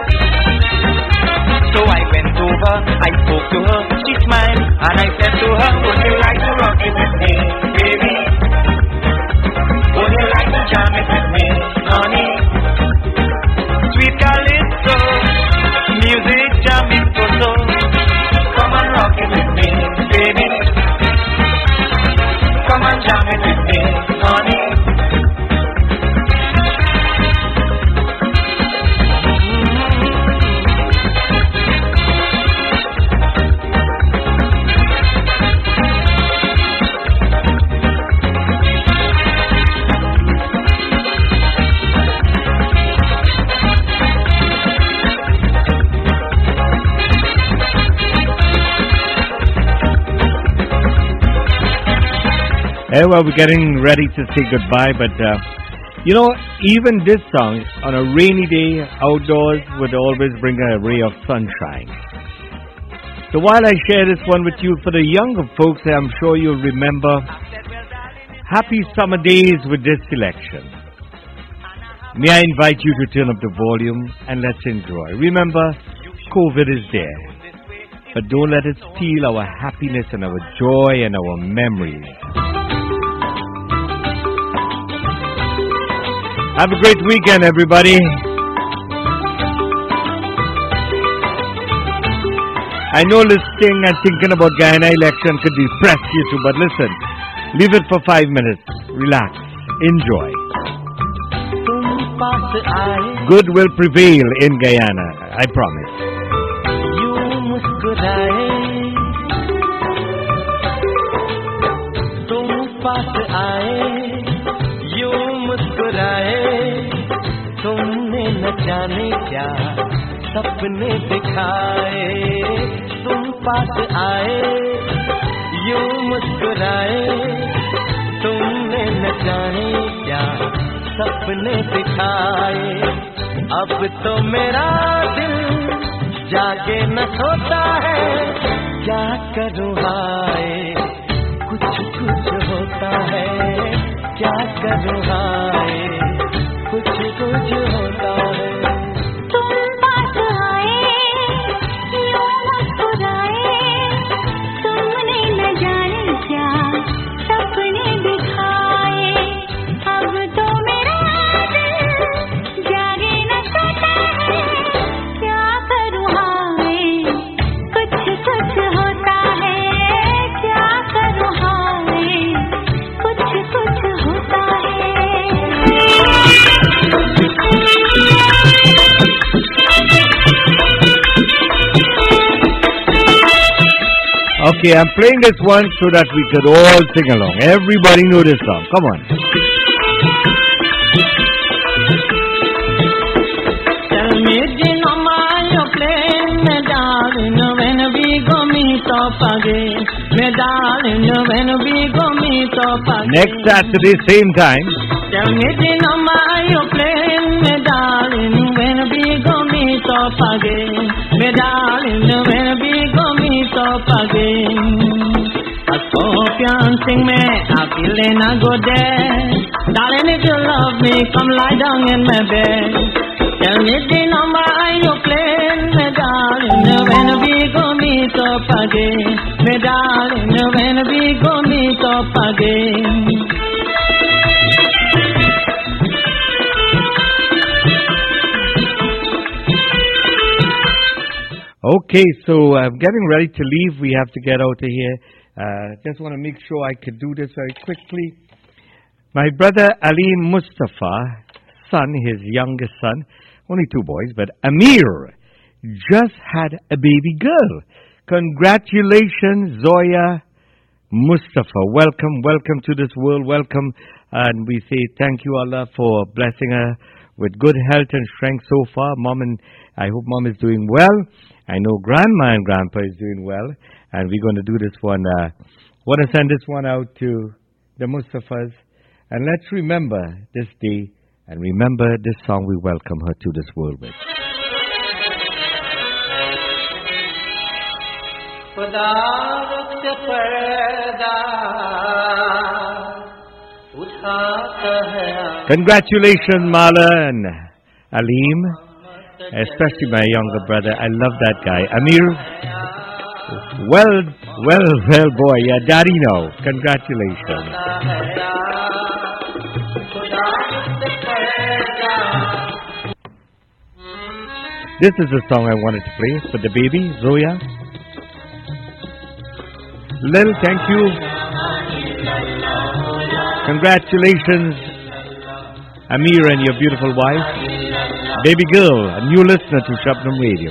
Speaker 10: So I went over, I spoke to her, she smiled, and I said to her, would you like to rock it with me, baby? Would you like to jam it with me, honey? Sweet calypso, music jamming for so. Come and rock it with me, baby. Come and jam it with me, honey.
Speaker 3: Hey, well, we're getting ready to say goodbye, but, uh, you know, even this song, on a rainy day, outdoors, would always bring a ray of sunshine. So while I share this one with you, for the younger folks, I'm sure you'll remember happy summer days with this selection. May I invite you to turn up the volume and let's enjoy. Remember, COVID is there, but don't let it steal our happiness and our joy and our memories. Have a great weekend, everybody. I know listening and thinking about Guyana election could depress you too, but listen, leave it for five minutes. Relax. Enjoy. Good will prevail in Guyana, I promise.
Speaker 10: तुमने न जाने क्या सपने दिखाए, तुम पास आए यूं मुस्कुराए, तुमने न जाने क्या सपने दिखाए। अब तो मेरा दिल जागे न सोता है, क्या करूँ हाय कुछ कुछ होता है, क्या करूँ हाय कुछ कुछ होता है।
Speaker 2: तुम पास आए यूं मुस्कुराए, तुमने न जाने क्या सपने दिखाए। अब तो मेरा दिल जागे न सोता है, क्या करूँ हाय कुछ कुछ होता है, क्या करूँ हाय कुछ कुछ होता है।
Speaker 3: Okay, I'm playing this one so that we could all sing along. Everybody know this song. Come on.
Speaker 10: Tell me, Dinama, you're playing me, darling, when we go meet up again. Me, darling, when we go meet up again.
Speaker 3: Next Saturday, same time.
Speaker 10: Tell me, Dinama, you're playing me, darling, when we go meet up again. Me, darling, when we go meet up again. A scorpion sing me, I feel in a good day. Darling, if you love me, come lie down in my bed. Tell me the number you playing, me darling, when we go meet up again. Me darling, when we go meet up again.
Speaker 3: Okay, so I'm uh, getting ready to leave. We have to get out of here. Uh, just want to make sure I could do this very quickly. My brother Ali Mustafa, son, his youngest son, only two boys, but Amir just had a baby girl. Congratulations, Zoya Mustafa. Welcome, welcome to this world. Welcome. And we say thank you, Allah, for blessing her with good health and strength so far. Mom and I hope Mom is doing well. I know Grandma and Grandpa is doing well. And we're going to do this one. Uh, want to send this one out to the Mustafas. And let's remember this day and remember this song we welcome her to this world with. Congratulations, Mala and Aleem, especially my younger brother. I love that guy. Amir, well, well, well, boy, yeah, daddy now. Congratulations. This is the song I wanted to play for the baby, Zoya. Lil, thank you. Congratulations, Amir and your beautiful wife. Baby girl, a new listener to Shabnam Radio.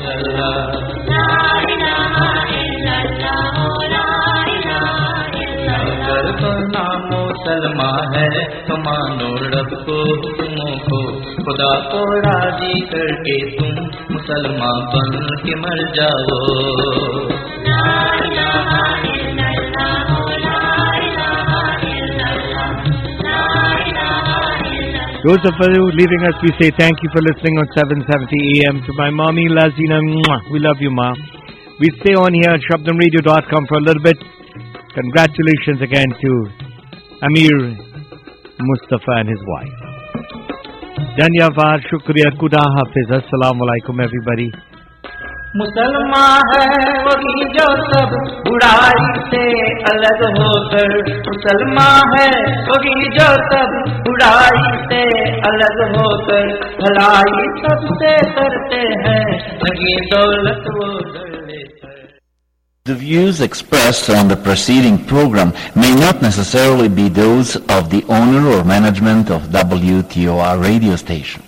Speaker 11: Salma है कमानो रब को हुक्मों को खुदा को राजी करके तुम मुसलमान बन के मर जाओ.
Speaker 3: Those of you leaving us, we say thank you for listening on seven seventy A M. To my mommy, Lazina, we love you, Ma. We stay on here at shabnam radio dot com for a little bit. Congratulations again to Amir Mustafa and his wife. Dhanyavad, Shukriya, Kuda Hafiz. Assalamu alaikum, everybody.
Speaker 11: मुसलमान है वही जो सब बुराई से अलग होकर मुसलमान है वही जो सब बुराई से अलग होकर भलाई सबसे करते हैं लगी दौलत वो
Speaker 12: The views expressed on the preceding program may not necessarily be those of the owner or management of W T O R radio station.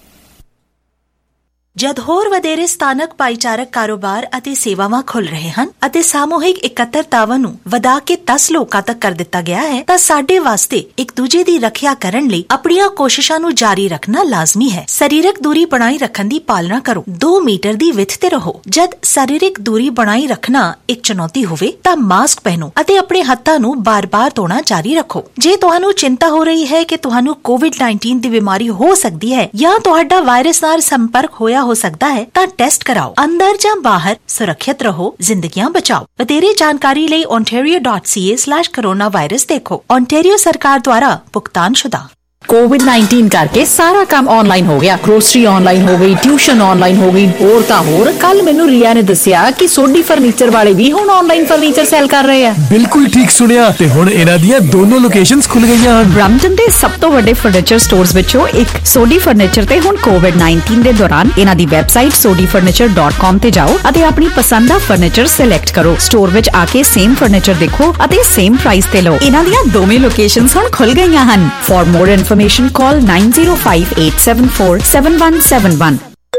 Speaker 13: ਜਦ ਹੋਰ ਵਧੇਰੇ ਸਥਾਨਕ ਭਾਈਚਾਰਕ ਕਾਰੋਬਾਰ ਅਤੇ ਸੇਵਾਵਾਂ ਖੁੱਲ ਰਹੇ ਹਨ ਅਤੇ ਸਾਮੂਹਿਕ ਇਕੱਤਰਤਾਵਾਂ ਨੂੰ ਵਧਾ ਕੇ ਦਸ ਲੋਕਾਂ ਤੱਕ ਕਰ ਦਿੱਤਾ ਗਿਆ ਹੈ ਤਾਂ ਸਾਡੇ ਵਾਸਤੇ ਇੱਕ ਦੂਜੇ ਦੀ ਰੱਖਿਆ ਕਰਨ ਲਈ ਆਪਣੀਆਂ ਕੋਸ਼ਿਸ਼ਾਂ ਨੂੰ ਜਾਰੀ ਰੱਖਣਾ ਲਾਜ਼ਮੀ ਹੈ। ਸਰੀਰਕ ਦੂਰੀ ਬਣਾਈ ਰੱਖਣ ਦੀ ਪਾਲਣਾ ਕਰੋ। ਦੋ ਮੀਟਰ ਦੀ ਵਿੱਥ ਤੇ ਰਹੋ। ਜਦ ਸਰੀਰਕ ਦੂਰੀ ਬਣਾਈ ਰੱਖਣਾ ਇੱਕ ਚੁਣੌਤੀ ਹੋਵੇ ਤਾਂ ਮਾਸਕ ਪਹਿਨੋ ਅਤੇ ਆਪਣੇ ਹੱਥਾਂ ਨੂੰ ਬਾਰ-ਬਾਰ ਧੋਣਾ ਜਾਰੀ ਰੱਖੋ। ਜੇ ਤੁਹਾਨੂੰ ਚਿੰਤਾ ਹੋ ਰਹੀ ਹੈ ਕਿ ਤੁਹਾਨੂੰ ਕੋਵਿਡ ਨਾਈਨਟੀਨ ਦੀ ਬਿਮਾਰੀ ਹੋ ਸਕਦੀ ਹੈ ਜਾਂ ਤੁਹਾਡਾ ਵਾਇਰਸ ਨਾਲ ਸੰਪਰਕ ਹੋਇਆ ਹੋ ਸਕਦਾ ਹੈ ਤਾਂ ਟੈਸਟ ਕਰਾਓ। ਅੰਦਰ ਜਾਂ ਬਾਹਰ ਸੁਰੱਖਿਅਤ ਰਹੋ, ਜ਼ਿੰਦਗੀਆਂ ਬਚਾਓ। ਵਧੇਰੇ ਜਾਣਕਾਰੀ ਲਈ ontario dot c a slash coronavirus ਦੇਖੋ। ontario ਸਰਕਾਰ ਦੁਆਰਾ ਭੁਗਤਾਨਸ਼ੁਦਾ।
Speaker 14: कोविड नाइनटीन करके सारा काम ऑनलाइन हो गया। ग्रोसरी ऑनलाइन हो गई, ट्यूशन ऑनलाइन हो गई, और ता होर। कल मैनू रिया ने दसिया कि सोडी फर्नीचर वाले भी हुण ऑनलाइन फर्नीचर सेल कर रहे हैं।
Speaker 15: बिल्कुल ठीक सुनिया ते हुण इन्हां दीयां दोनों लोकेशंस खुल गईयां हन।
Speaker 14: ब्रैम्पटन दे सब तो वड्डे फर्नीचर स्टोर्स विचों एक सोडी फर्नीचर ते हुण कोविड नाइनटीन दे दौरान इन्हां दी website Sodhi furniture dot com ते जाओ अते अपनी पसंद दा फर्नीचर सिलेक्ट करो। स्टोर विच आके सेम फर्नीचर देखो अते सेम प्राइस ते लो। इन्हां दीयां दोवें लोकेशंस हुण खुल गईयां हन। For more information call nine zero five eight seven four seven one seven one.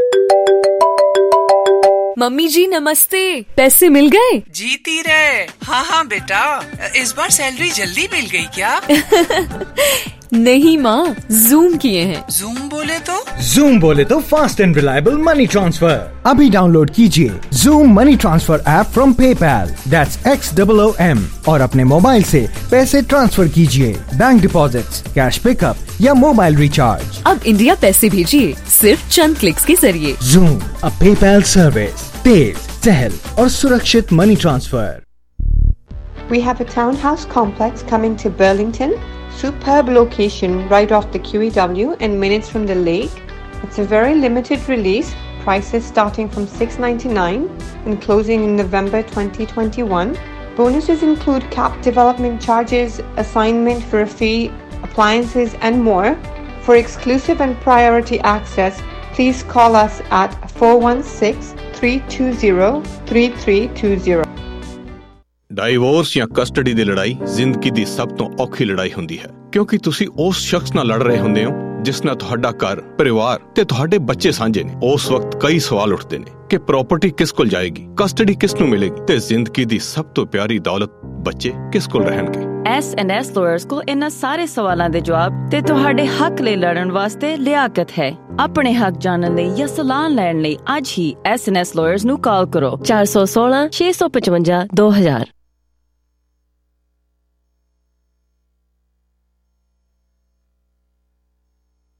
Speaker 16: Mummy ji नमस्ते, पैसे मिल गए?
Speaker 17: जीती रहे। हाँ हाँ बेटा, इस बार सैलरी जल्दी मिल गई क्या?
Speaker 16: नहीं माँ, जूम किए हैं।
Speaker 17: जूम बोले तो?
Speaker 15: जूम बोले तो fast and reliable money transfer. अभी डाउनलोड कीजिए Xoom money transfer app from PayPal, that's X O O M, और अपने मोबाइल से पैसे ट्रांसफर कीजिए। बैंक डिपॉजिट्स, कैश पिकअप या मोबाइल रिचार्ज।
Speaker 16: अब इंडिया पैसे भेजिए सिर्फ चंद क्लिक्स के जरिए।
Speaker 15: जूम, अ पेपैल सर्विस, तेज, सहल और सुरक्षित money transfer.
Speaker 18: We have a townhouse complex coming to Burlington. Superb location right off the Q E W and minutes from the lake. It's a very limited release. Prices starting from six ninety-nine and closing in November twenty twenty-one. Bonuses include cap development charges, assignment for a fee, appliances and more. For exclusive and priority access, please call us at four one six, three two zero three three two zero.
Speaker 19: Divorce ਜਾਂ custody ਦੀ ਲੜਾਈ ਜ਼ਿੰਦਗੀ ਦੀ ਸਭ ਤੋਂ ਔਖੀ ਲੜਾਈ ਹੁੰਦੀ ਹੈ, ਕਿਉਂਕਿ ਤੁਸੀਂ ਉਸ ਸ਼ਖਸ ਨਾਲ ਲੜ ਰਹੇ ਹੁੰਦੇ ਹੋ ਜਿਸ ਨਾਲ ਤੁਹਾਡਾ ਘਰ, ਪਰਿਵਾਰ ਤੇ ਤੁਹਾਡੇ ਬੱਚੇ ਸਾਂਝੇ ਨੇ। ਉਸ ਵਕਤ ਕਈ ਸਵਾਲ ਉੱਠਦੇ ਨੇ ਕਿ ਪ੍ਰਾਪਰਟੀ ਕਿਸ ਕੋਲ ਜਾਏਗੀ, ਕਸਟਡੀ ਕਿਸ ਨੂੰ ਮਿਲੇਗੀ ਤੇ ਜ਼ਿੰਦਗੀ ਦੀ ਸਭ ਤੋਂ ਪਿਆਰੀ ਦੌਲਤ ਬੱਚੇ ਕਿਸ ਕੋਲ ਰਹਿਣਗੇ।
Speaker 20: ਐਸ ਐਂਡ ਐਸ ਲਾਇਰਸ ਕੋਲ ਇਹਨਾਂ ਸਾਰੇ ਸਵਾਲਾਂ ਦੇ ਜਵਾਬ ਤੇ ਤੁਹਾਡੇ ਹੱਕ ਲਈ ਲੜਨ ਵਾਸਤੇ ਲਿਆਕਤ ਹੈ। ਆਪਣੇ ਹੱਕ ਜਾਣਨ ਲਈ ਜਾਂ ਸਲਾਹ ਲੈਣ ਲਈ ਅੱਜ ਹੀ ਐਸ ਐਂਡ ਐਸ ਲਾਇਰਸ ਨੂੰ ਕਾਲ ਕਰੋ ਚਾਰ ਸੌ ਸੋਲਾਂ ਛੇ ਸੌ ਪਚਵੰਜਾ ਦੋ ਹਜ਼ਾਰ।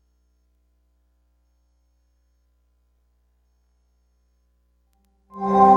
Speaker 21: Oh